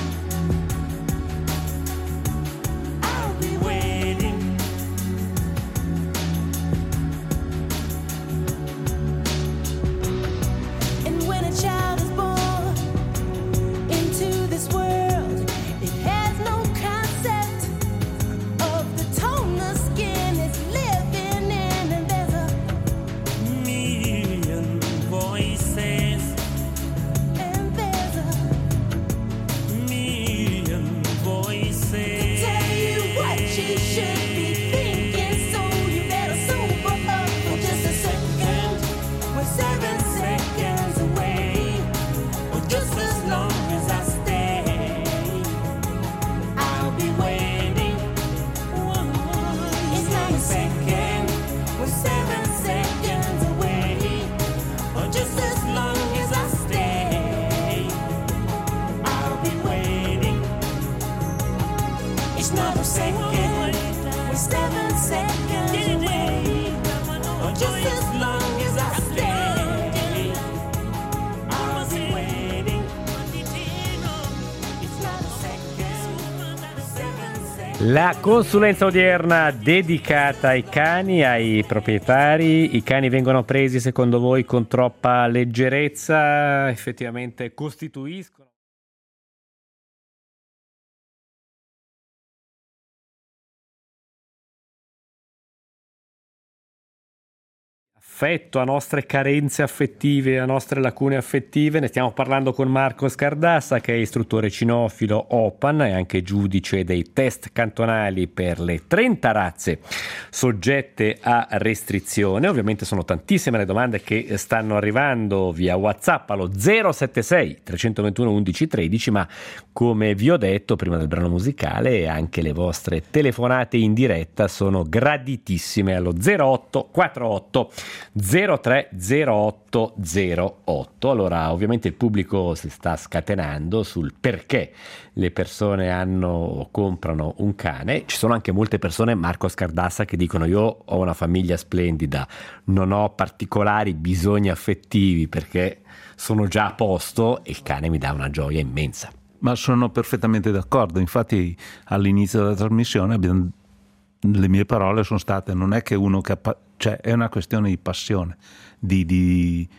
7 seconds away, or just as long as I stay, I'll be waiting. It's not a second, we're 7 seconds away, or just as long as I stay, I'll be waiting. It's not a second, we're 7 seconds away, or just as long as I stay, I'll be waiting. It's not a second, 7 seconds. La consulenza odierna dedicata ai cani, ai proprietari. I cani vengono presi secondo voi con troppa leggerezza? Effettivamente costituiscono affetto, a nostre carenze affettive, a nostre lacune affettive? Ne stiamo parlando con Marco Scardassa, che è istruttore cinofilo OPAN e anche giudice dei test cantonali per le 30 razze soggette a restrizione. Ovviamente sono tantissime le domande che stanno arrivando via WhatsApp allo 076 321 11 13, ma come vi ho detto prima del brano musicale, anche le vostre telefonate in diretta sono graditissime allo 0848 030808. Allora, ovviamente il pubblico si sta scatenando sul perché le persone hanno o comprano un cane. Ci sono anche molte persone, Marco Scardassa, che dicono: io ho una famiglia splendida, non ho particolari bisogni affettivi perché sono già a posto e il cane mi dà una gioia immensa. Ma sono perfettamente d'accordo. Infatti all'inizio della trasmissione le mie parole sono state: non è che uno che cioè è una questione di passione, di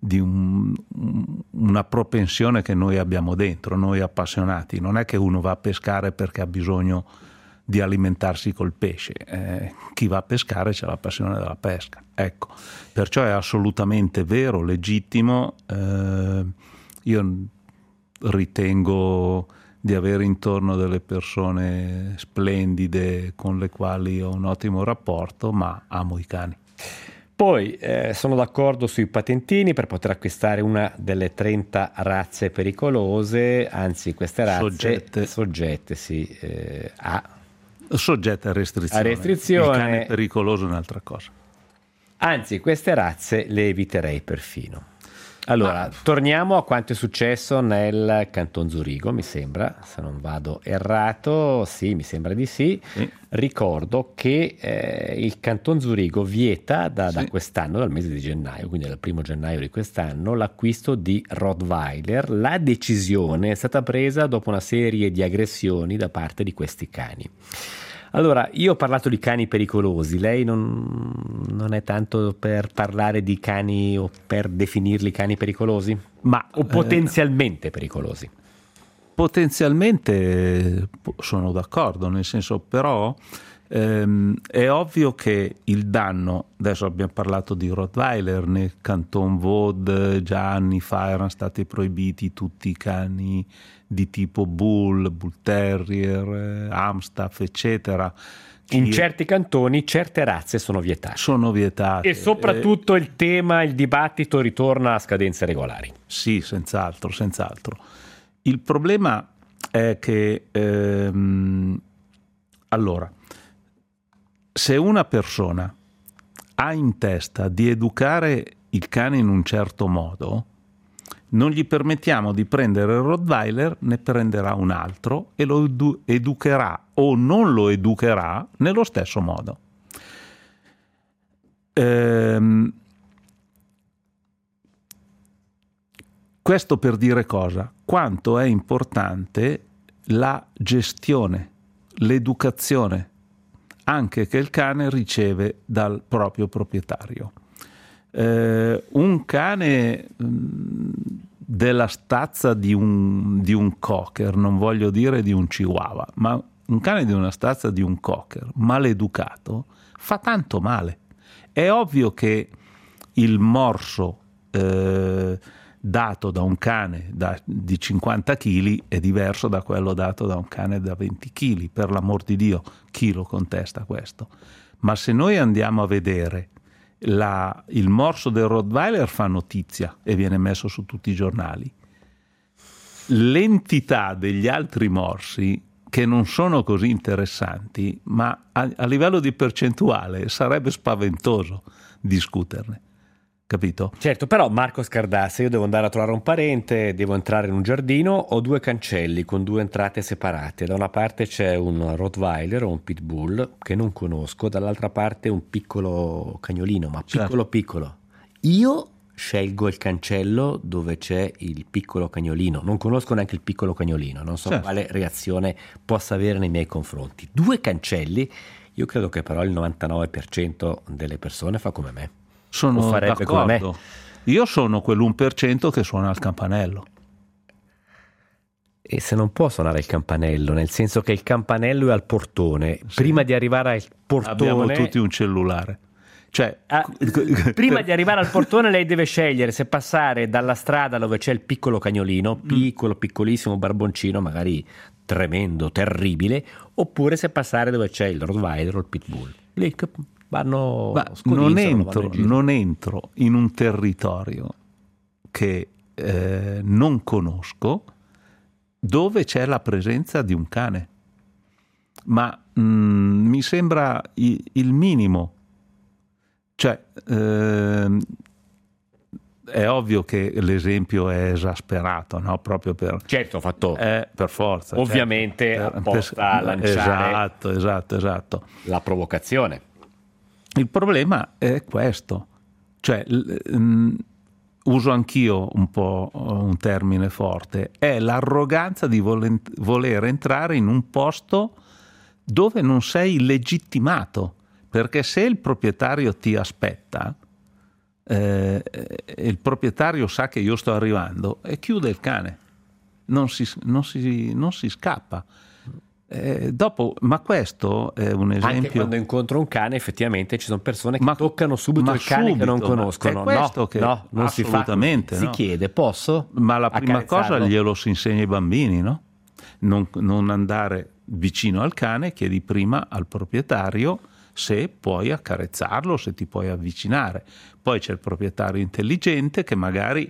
una propensione che noi abbiamo dentro, noi appassionati. Non è che uno va a pescare perché ha bisogno di alimentarsi col pesce. Chi va a pescare c'ha la passione della pesca. Ecco, perciò è assolutamente vero, legittimo. Io ritengo di avere intorno delle persone splendide con le quali ho un ottimo rapporto, ma amo i cani. Poi sono d'accordo sui patentini per poter acquistare una delle 30 razze pericolose, anzi queste razze soggette sì, soggette a restrizione. Il cane pericoloso è un'altra cosa. Anzi, queste razze le eviterei perfino. Allora, torniamo a quanto è successo nel Canton Zurigo, mi sembra, se non vado errato, sì, mi sembra di sì. Ricordo che il Canton Zurigo vieta da quest'anno, dal mese di gennaio, quindi dal 1 gennaio di quest'anno, l'acquisto di Rottweiler. La decisione è stata presa dopo una serie di aggressioni da parte di questi cani. Allora, io ho parlato di cani pericolosi, lei non è tanto per parlare di cani o per definirli cani pericolosi? O potenzialmente pericolosi? Potenzialmente sono d'accordo, nel senso, però è ovvio che il danno, adesso abbiamo parlato di Rottweiler, nel Canton Vaud già anni fa erano stati proibiti tutti i cani di tipo Bull Terrier, Amstaff, eccetera. In certi cantoni certe razze sono vietate. Sono vietate. E soprattutto il dibattito ritorna a scadenze regolari. Sì, senz'altro. Il problema è che allora, se una persona ha in testa di educare il cane in un certo modo, non gli permettiamo di prendere il Rottweiler, ne prenderà un altro e lo educherà o non lo educherà nello stesso modo. Questo per dire cosa? Quanto è importante la gestione, l'educazione, anche che il cane riceve dal proprio proprietario. Un cane della stazza di un cocker, non voglio dire di un chihuahua, ma un cane di una stazza di un cocker maleducato fa tanto male. È ovvio che il morso dato da un cane di 50 kg è diverso da quello dato da un cane da 20 kg, per l'amor di Dio, chi lo contesta questo? Ma se noi andiamo a vedere il morso del Rottweiler fa notizia e viene messo su tutti i giornali. L'entità degli altri morsi, che non sono così interessanti, ma a livello di percentuale sarebbe spaventoso discuterne, capito? Certo, però Marco Scardassa, io devo andare a trovare un parente, devo entrare in un giardino, ho 2 cancelli con 2 entrate separate. Da una parte c'è un Rottweiler o un Pitbull che non conosco, dall'altra parte un piccolo cagnolino, ma piccolo Certo. piccolo. Io scelgo il cancello dove c'è il piccolo cagnolino, non conosco neanche il piccolo cagnolino, non so Certo. quale reazione possa avere nei miei confronti. 2 cancelli, io credo che però il 99% delle persone fa come me. Sono O farebbe come me. d'accordo. Io sono quell'1% che suona il campanello. E se non può suonare il campanello, nel senso che il campanello è al portone, prima di arrivare al portone... Abbiamo tutti un cellulare. Cioè, Prima di arrivare al portone lei deve scegliere se passare dalla strada dove c'è il piccolo cagnolino, piccolo, piccolissimo, barboncino, magari tremendo, terribile, oppure se passare dove c'è il Rottweiler o il Pitbull. Lì che vanno Ma scodinzolano, non entro in un territorio che non conosco dove c'è la presenza di un cane, ma mi sembra il minimo. Cioè, è ovvio che l'esempio è esasperato, no? Proprio per... Certo, ho fatto per forza. ovviamente certo. apposta a lanciare Esatto. la provocazione. Il problema è questo, cioè uso anch'io un po' un termine forte, è l'arroganza di voler entrare in un posto dove non sei legittimato, perché se il proprietario ti aspetta, il proprietario sa che io sto arrivando e chiude il cane, non si scappa. Dopo, ma questo è un esempio. Anche quando incontro un cane, effettivamente ci sono persone che Ma- toccano subito ma il cane che non subito, ma conoscono. è questo che no, non si fa. assolutamente Si no. chiede, posso? Ma la prima cosa accarezzarlo? glielo si insegna ai bambini, no? Non andare vicino al cane, chiedi prima al proprietario se puoi accarezzarlo, se ti puoi avvicinare. Poi c'è il proprietario intelligente che magari,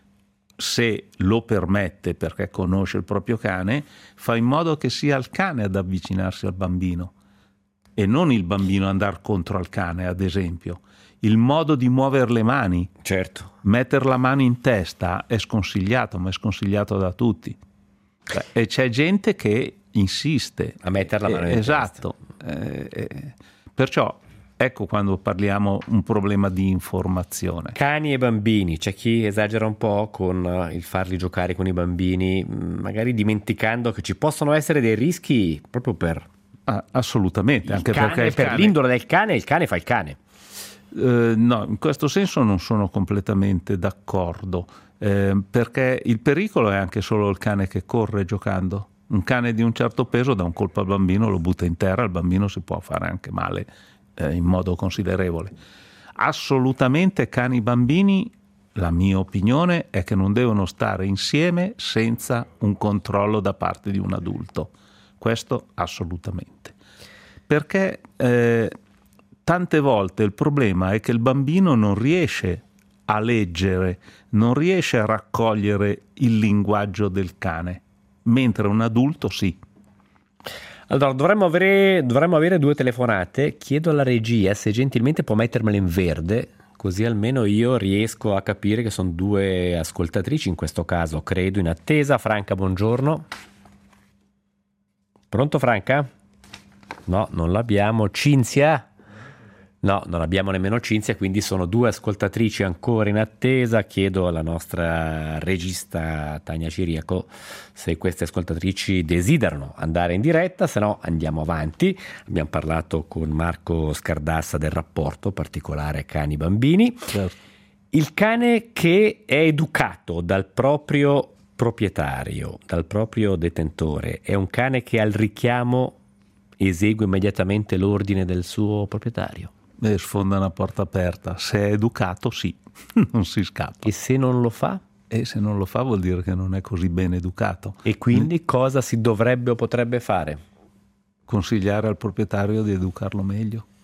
se lo permette perché conosce il proprio cane, fa in modo che sia il cane ad avvicinarsi al bambino e non il bambino andare contro al cane, ad esempio. Il modo di muovere le mani, Certo. mettere la mano in testa è sconsigliato, ma è sconsigliato da tutti. E c'è gente che insiste A mettere la mano in esatto. Perciò ecco quando parliamo un problema di informazione. Cani e bambini, c'è chi esagera un po' con il farli giocare con i bambini, magari dimenticando che ci possono essere dei rischi proprio per Assolutamente, il anche cane, perché il per cane- l'indole del cane, il cane fa il cane. No, in questo senso non sono completamente d'accordo, perché il pericolo è anche solo il cane che corre giocando. Un cane di un certo peso dà un colpo al bambino, lo butta in terra, il bambino si può fare anche male in modo considerevole. Assolutamente cani e bambini, la mia opinione è che non devono stare insieme senza un controllo da parte di un adulto. Questo assolutamente. Perché tante volte il problema è che il bambino non riesce a leggere, non riesce a raccogliere il linguaggio del cane, mentre un adulto sì. Allora, dovremmo avere 2 telefonate. Chiedo alla regia se gentilmente può mettermele in verde, così almeno io riesco a capire che sono 2 ascoltatrici, in questo caso credo in attesa. Franca, buongiorno. Pronto Franca? No, non l'abbiamo. Cinzia? No, non abbiamo nemmeno Cinzia, quindi sono 2 ascoltatrici ancora in attesa. Chiedo alla nostra regista Tania Ciriaco se queste ascoltatrici desiderano andare in diretta, se no andiamo avanti. Abbiamo parlato con Marco Scardassa del rapporto particolare cani-bambini. Certo. Il cane che è educato dal proprio proprietario, dal proprio detentore, è un cane che al richiamo esegue immediatamente l'ordine del suo proprietario. Sfonda una porta aperta. Se è educato, sì, non si scappa. E se non lo fa? E se non lo fa vuol dire che non è così ben educato. E quindi cosa si dovrebbe o potrebbe fare? Consigliare al proprietario di educarlo meglio.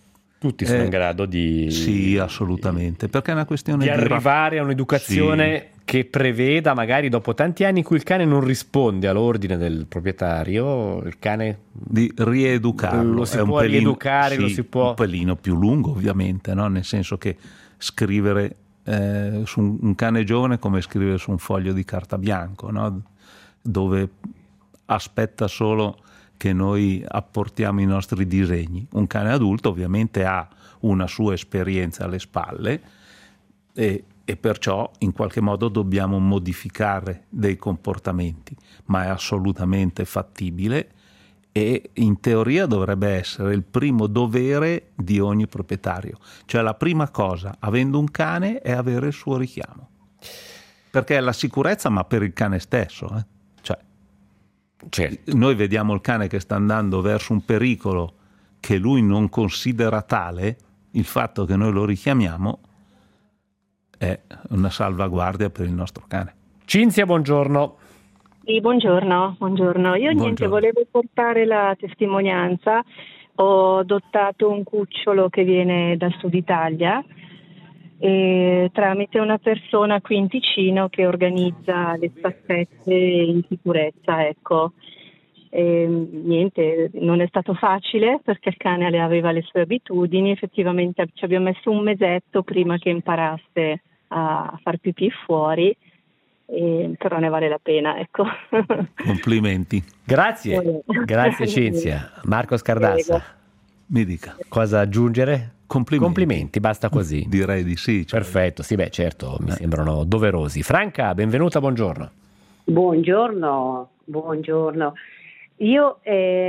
Tutti sono in grado di... Sì, assolutamente, perché è una questione di arrivare a un'educazione che preveda, magari dopo tanti anni in cui il cane non risponde all'ordine del proprietario, il cane... di rieducarlo. Lo si È un può pelino, rieducare, lo si può... un pelino più lungo ovviamente, no? Nel senso che scrivere su un cane giovane è come scrivere su un foglio di carta bianco, no? Dove aspetta solo che noi apportiamo i nostri disegni. Un cane adulto ovviamente ha una sua esperienza alle spalle e perciò in qualche modo dobbiamo modificare dei comportamenti, ma è assolutamente fattibile e in teoria dovrebbe essere il primo dovere di ogni proprietario. Cioè la prima cosa, avendo un cane, è avere il suo richiamo. Perché è la sicurezza, ma per il cane stesso. Cioè, noi vediamo il cane che sta andando verso un pericolo che lui non considera tale, il fatto che noi lo richiamiamo è una salvaguardia per il nostro cane. Cinzia, buongiorno. Sì, buongiorno. Io niente, volevo portare la testimonianza. Ho adottato un cucciolo che viene dal sud Italia e tramite una persona qui in Ticino che organizza le staffette in sicurezza, ecco. Niente, non è stato facile perché il cane aveva le sue abitudini, effettivamente ci abbiamo messo un mesetto prima che imparasse a far pipì fuori, però ne vale la pena, ecco. Complimenti. Grazie Cinzia. Marco Scardassa. Prego. Mi dica. Cosa aggiungere? Complimenti, basta così. Direi di sì. Cioè. Perfetto, sì, beh, certo, mi sembrano doverosi. Franca, benvenuta, buongiorno. Buongiorno. Io,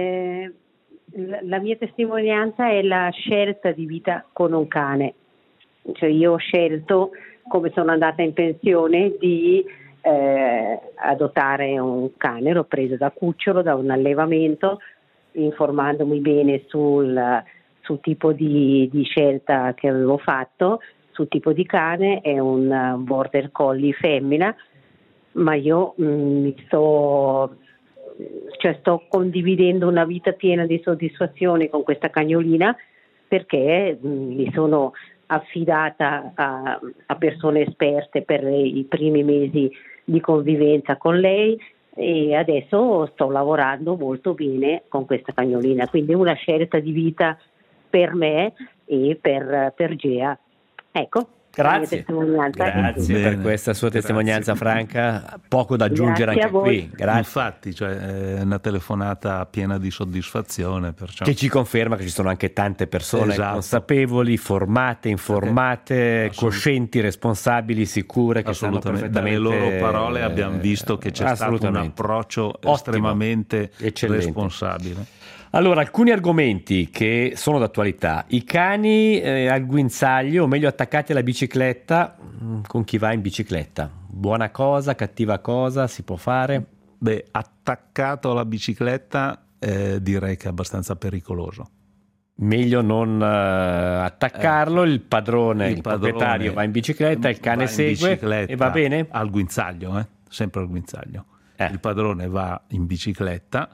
la mia testimonianza è la scelta di vita con un cane. Cioè io ho scelto, come sono andata in pensione, di adottare un cane. L'ho preso da cucciolo, da un allevamento, informandomi bene sul tipo di scelta che avevo fatto, sul tipo di cane. È un border collie femmina, ma io sto condividendo una vita piena di soddisfazione con questa cagnolina, perché mi sono affidata a persone esperte per i primi mesi di convivenza con lei e adesso sto lavorando molto bene con questa cagnolina, quindi è una scelta di vita per me e per Gea. Ecco. Grazie per questa sua testimonianza, Franca. Poco da aggiungere anche qui. Grazie. Infatti, cioè, è una telefonata piena di soddisfazione. Perciò. Che ci conferma che ci sono anche tante persone consapevoli, formate, informate, coscienti, responsabili, sicure, che sanno perfettamente. Dalle loro parole abbiamo visto che c'è stato un approccio estremamente responsabile. Allora, alcuni argomenti che sono d'attualità. I cani al guinzaglio, o meglio attaccati alla bicicletta, con chi va in bicicletta. Buona cosa, cattiva cosa, si può fare? Beh, attaccato alla bicicletta direi che è abbastanza pericoloso. Meglio non attaccarlo, il proprietario va in bicicletta, il cane segue e va bene? Al guinzaglio, sempre al guinzaglio. Il padrone va in bicicletta,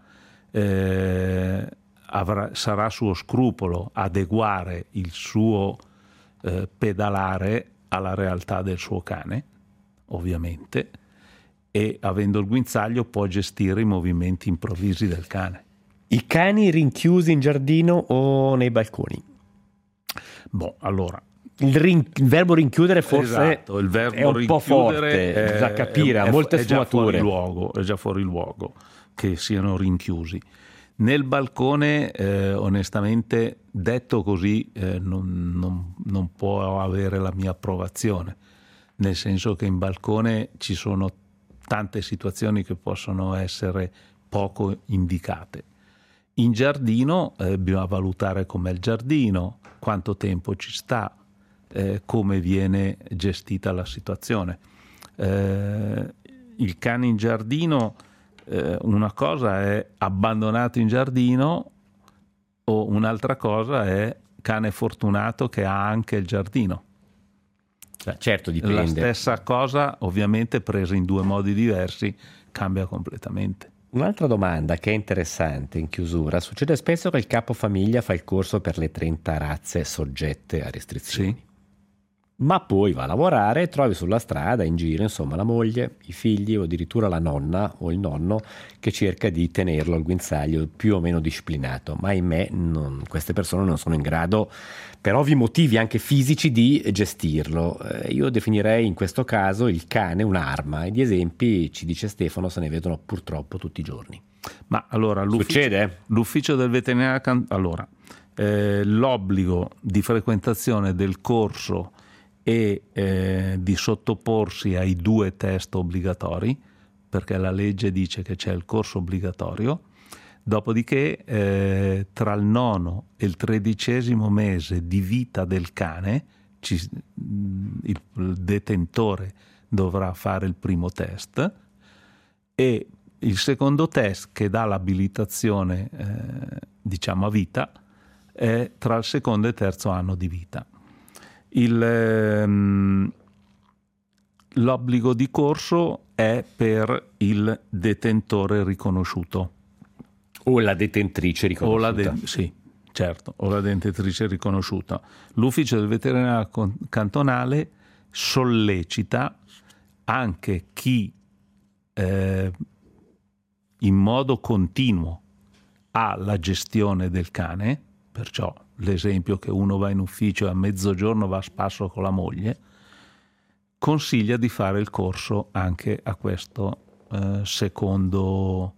sarà suo scrupolo adeguare il suo pedalare alla realtà del suo cane, ovviamente, e avendo il guinzaglio può gestire i movimenti improvvisi del cane. I cani rinchiusi in giardino o nei balconi? Allora, il verbo rinchiudere forse il verbo è un po' forte, bisogna capire, ha molte sfumature. È già fuori luogo che siano rinchiusi. Nel balcone, onestamente, detto così, non può avere la mia approvazione, nel senso che in balcone ci sono tante situazioni che possono essere poco indicate. In giardino bisogna valutare com'è il giardino, quanto tempo ci sta, come viene gestita la situazione. Il cane in giardino, una cosa è abbandonato in giardino o un'altra cosa è cane fortunato che ha anche il giardino. Certo, dipende. La stessa cosa, ovviamente, presa in due modi diversi, cambia completamente. Un'altra domanda che è interessante in chiusura: succede spesso che il capofamiglia fa il corso per le 30 razze soggette a restrizioni. Sì. Ma poi va a lavorare e trovi sulla strada, in giro, insomma, la moglie, i figli o addirittura la nonna o il nonno che cerca di tenerlo al guinzaglio più o meno disciplinato. Ma ahimè queste persone non sono in grado, per ovvi motivi anche fisici, di gestirlo. Io definirei in questo caso il cane un'arma, e di esempi, ci dice Stefano, se ne vedono purtroppo tutti i giorni. Ma allora Succede? L'ufficio del veterinario, allora, l'obbligo di frequentazione del corso e di sottoporsi ai 2 test obbligatori, perché la legge dice che c'è il corso obbligatorio. Dopodiché tra il 9° e il 13° mese di vita del cane il detentore dovrà fare il primo test, e il secondo test, che dà l'abilitazione diciamo a vita, è tra il 2° e il 3° anno di vita. L'obbligo di corso è per il detentore riconosciuto O la detentrice riconosciuta. sì, certo, o la detentrice riconosciuta. L'ufficio del veterinario cantonale sollecita anche chi in modo continuo ha la gestione del cane, perciò l'esempio che uno va in ufficio e a mezzogiorno va a spasso con la moglie, consiglia di fare il corso anche a questo secondo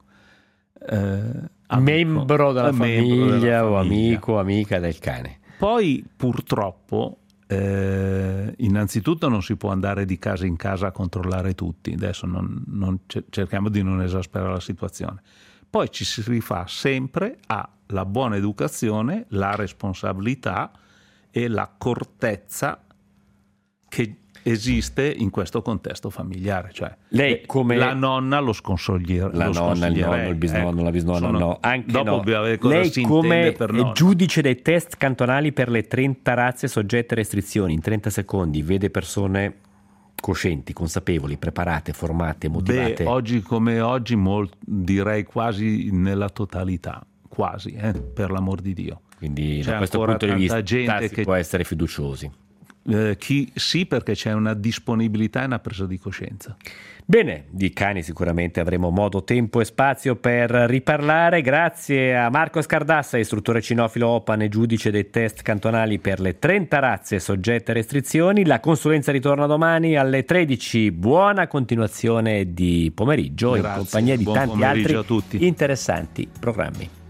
membro della famiglia o amico o amica del cane. Poi purtroppo innanzitutto non si può andare di casa in casa a controllare tutti, adesso cerchiamo di non esasperare la situazione. Poi ci si rifà sempre alla buona educazione, la responsabilità e l'accortezza che esiste in questo contesto familiare, cioè lei come la nonna lo sconsiglierà, la nonna, il nonno, il bisnonno, la bisnonna, no, anche dopo no. Lei come per nonna, giudice dei test cantonali per le 30 razze soggette a restrizioni, in 30 secondi vede persone coscienti, consapevoli, preparate, formate, motivate? Oggi come oggi direi quasi nella totalità, quasi, per l'amor di Dio. Quindi c'è da questo ancora punto di tanta vista gente si che può essere fiduciosi. Sì, perché c'è una disponibilità e una presa di coscienza. Bene, di cani sicuramente avremo modo, tempo e spazio per riparlare. Grazie a Marco Scardassa, istruttore cinofilo OPAN e giudice dei test cantonali per le 30 razze soggette a restrizioni. La consulenza ritorna domani alle 13. Buona continuazione di pomeriggio. Grazie, in compagnia di tanti altri interessanti programmi.